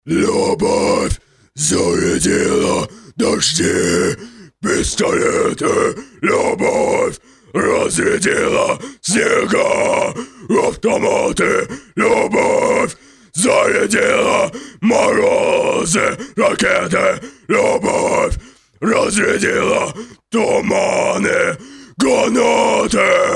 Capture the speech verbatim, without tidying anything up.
Любовь зарядила дожди, пистолеты, любовь разрядила снега, автоматы, любовь зарядила морозы, ракеты, любовь разрядила туманы, гранаты.